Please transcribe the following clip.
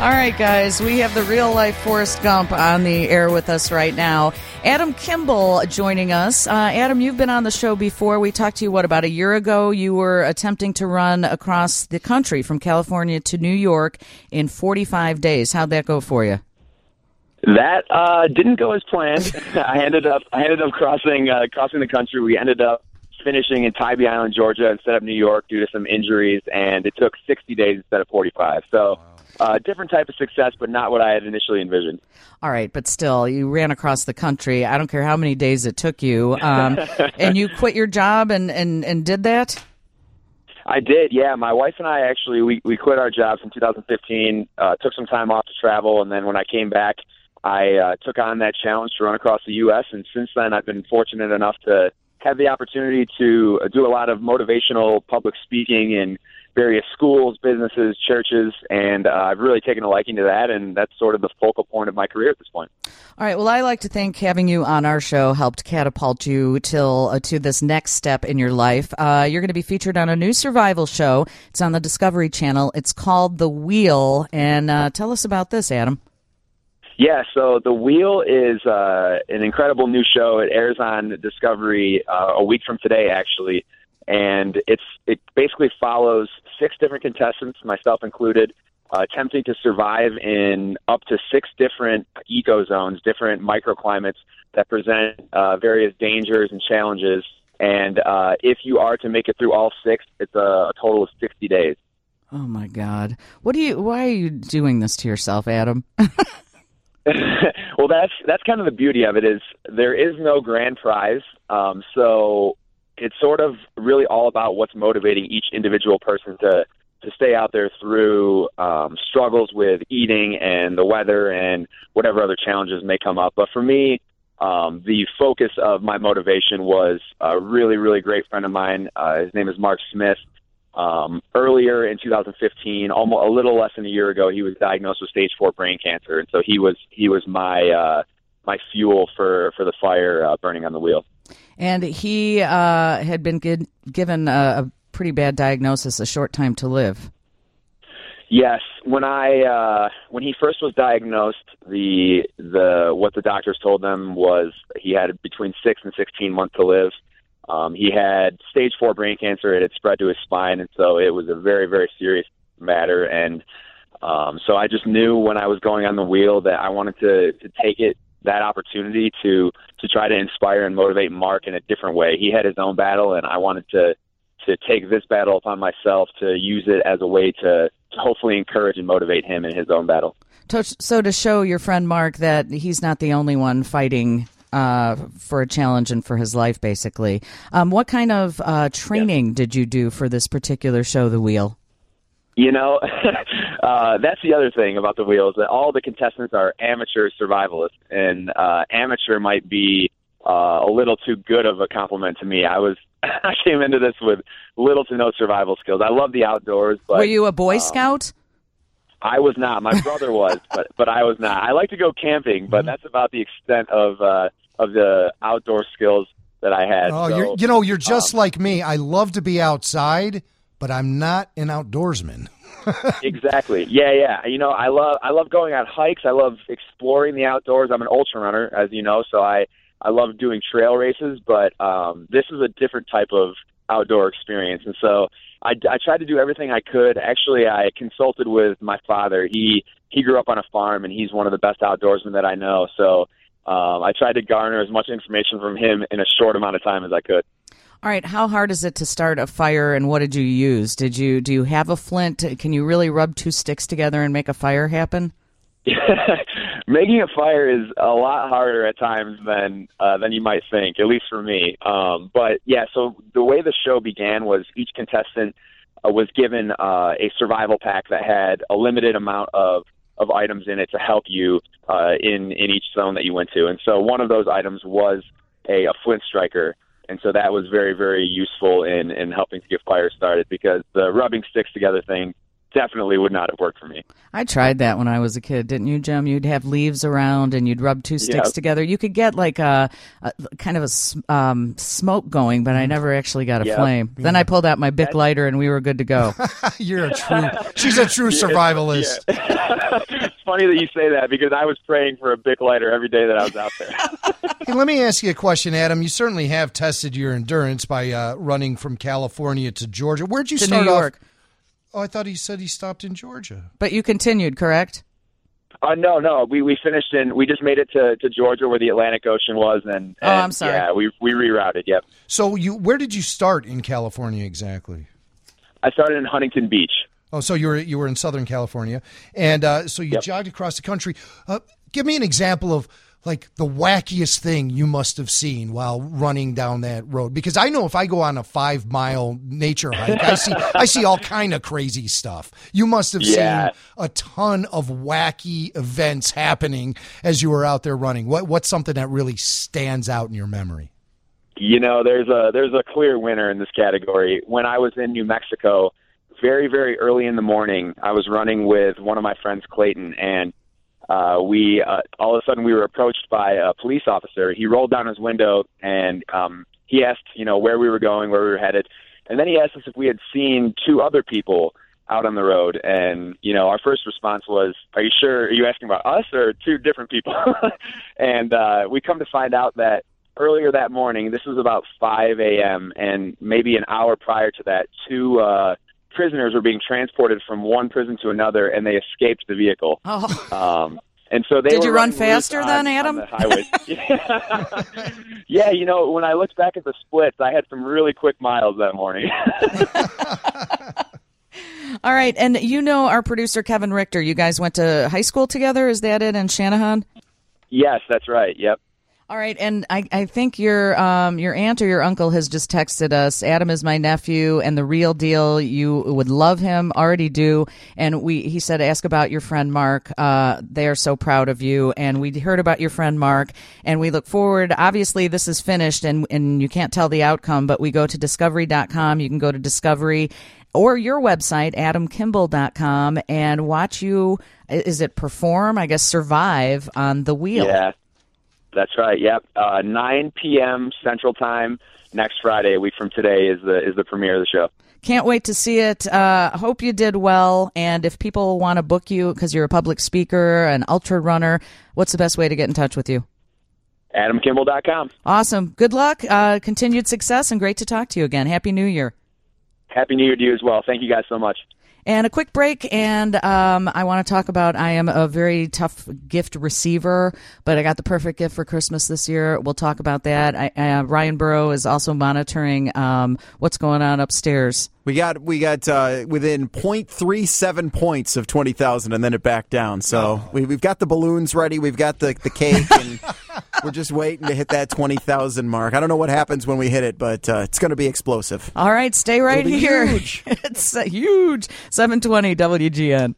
All right, guys, we have the real-life Forrest Gump on the air with us right now. Adam Kimball joining us. Adam, you've been on the show before. We talked to you, about a year ago? You were attempting to run across the country from California to New York in 45 days. How'd that go for you? That didn't go as planned. I ended up crossing the country. We ended up finishing in Tybee Island, Georgia, instead of New York due to some injuries, and it took 60 days instead of 45. So. Different type of success, but not what I had initially envisioned. All right, but still, you ran across the country. I don't care how many days it took you. And you quit your job and did that? I did, yeah. My wife and I actually, we quit our jobs in 2015, took some time off to travel, and then when I came back, I took on that challenge to run across the U.S., and since then I've been fortunate enough to have the opportunity to do a lot of motivational public speaking in various schools, businesses, churches, and I've really taken a liking to that, and that's sort of the focal point of my career at this point. All right, well, I like to think having you on our show helped catapult you to this next step in your life. You're going to be featured on a new survival show. It's on the Discovery Channel. It's called The Wheel, and tell us about this, Adam. Yeah, so The Wheel is an incredible new show. It airs on Discovery a week from today, actually. And it basically follows 6 different contestants, myself included, attempting to survive in up to 6 different ecozones, different microclimates that present various dangers and challenges. And if you are to make it through all 6, it's a total of 60 days. Oh my God! Why are you doing this to yourself, Adam? Well, that's kind of the beauty of it, is there is no grand prize. So it's sort of really all about what's motivating each individual person to stay out there through struggles with eating and the weather and whatever other challenges may come up. But for me, the focus of my motivation was a really, really great friend of mine. His name is Mark Smith. Earlier in 2015, almost a little less than a year ago, he was diagnosed with stage 4 brain cancer. And so he was my fuel for the fire burning on the wheel. And he had been given a pretty bad diagnosis, a short time to live. Yes, when he first was diagnosed, what the doctors told them was he had between 6 and 16 months to live. He had stage 4 brain cancer. It had spread to his spine, and so it was a very, very serious matter. And so I just knew when I was going on the wheel that I wanted to take that opportunity to try to inspire and motivate Mark in a different way. He had his own battle, and I wanted to take this battle upon myself to use it as a way to hopefully encourage and motivate him in his own battle. So to show your friend Mark that he's not the only one fighting for a challenge and for his life, basically. What kind of training did you do for this particular show, The Wheel? You know, that's the other thing about The Wheel, is that all the contestants are amateur survivalists, and amateur might be a little too good of a compliment to me. I came into this with little to no survival skills. I love the outdoors. But, were you a Boy Scout? I was not. My brother was, but I was not. I like to go camping, but that's about the extent of the outdoor skills that I had. Oh, so, you're just like me. I love to be outside, but I'm not an outdoorsman. Exactly. Yeah. You know, I love going on hikes. I love exploring the outdoors. I'm an ultra runner, as you know, so I love doing trail races, but this is a different type of outdoor experience. And so I tried to do everything I could. Actually, I consulted with my father. He grew up on a farm, and he's one of the best outdoorsmen that I know. So I tried to garner as much information from him in a short amount of time as I could. All right. How hard is it to start a fire, and what did you use? Do you have a flint? Can you really rub 2 sticks together and make a fire happen? Making a fire is a lot harder at times than you might think, at least for me. But yeah, so the way the show began was each contestant was given a survival pack that had a limited amount of items in it to help you in each zone that you went to. And so one of those items was a flint striker. And so that was very, very useful in helping to get fire started, because the rubbing sticks together thing definitely would not have worked for me. I tried that when I was a kid, didn't you, Jim? You'd have leaves around and you'd rub two sticks together. You could get like a kind of a smoke going, but I never actually got a flame. Then I pulled out my Bic lighter and we were good to go. She's a true survivalist. It's funny that you say that because I was praying for a Bic lighter every day that I was out there. Hey, let me ask you a question, Adam. You certainly have tested your endurance by running from California to Georgia. Where'd you start New York. off? Oh, I thought he said he stopped in Georgia. But you continued, correct? No. We finished we just made it to Georgia where the Atlantic Ocean was. And I'm sorry. Yeah, we rerouted, yep. So where did you start in California exactly? I started in Huntington Beach. Oh, so you were in Southern California. And so you jogged across the country. Give me an example of like the wackiest thing you must have seen while running down that road. Because I know if I go on a 5-mile nature hike, I see all kind of crazy stuff. You must have seen a ton of wacky events happening as you were out there running. What's something that really stands out in your memory? You know, there's a clear winner in this category. When I was in New Mexico, very, very early in the morning, I was running with one of my friends, Clayton, and we all of a sudden we were approached by a police officer. He rolled down his window and he asked, where we were going, where we were headed. And then he asked us if we had seen 2 other people out on the road. And, our first response was, are you sure? Are you asking about us or 2 different people? And we come to find out that earlier that morning, this was about 5 a.m., and maybe an hour prior to that, 2 prisoners were being transported from one prison to another, and they escaped the vehicle. Oh. And so they Did were you run faster then, Adam? On the highway. Yeah, when I looked back at the splits, I had some really quick miles that morning. All right, and our producer, Kevin Richter, you guys went to high school together, is that it, in Shanahan? Yes, that's right, yep. All right, and I think your aunt or your uncle has just texted us, Adam is my nephew, and the real deal, you would love him, already do, and he said ask about your friend Mark. They are so proud of you, and we heard about your friend Mark, and we look forward, obviously this is finished, and you can't tell the outcome, but we go to Discovery.com, you can go to Discovery, or your website, adamkimball.com, and watch you, is it perform, I guess survive on the wheel. Yeah. That's right. Yep. 9 p.m. Central Time next Friday, a week from today, is the premiere of the show. Can't wait to see it. Hope you did well. And if people want to book you because you're a public speaker, an ultra runner, what's the best way to get in touch with you? AdamKimball.com. Awesome. Good luck. Continued success, and great to talk to you again. Happy New Year. Happy New Year to you as well. Thank you guys so much. And a quick break, and I want to talk about I am a very tough gift receiver, but I got the perfect gift for Christmas this year. We'll talk about that. Ryan Burrow is also monitoring what's going on upstairs. We got within 0.37 points of 20,000, and then it backed down. So we've got the balloons ready. We've got the cake, and we're just waiting to hit that 20,000 mark. I don't know what happens when we hit it, but it's going to be explosive. All right, stay right here. Huge. It's huge. 720 WGN.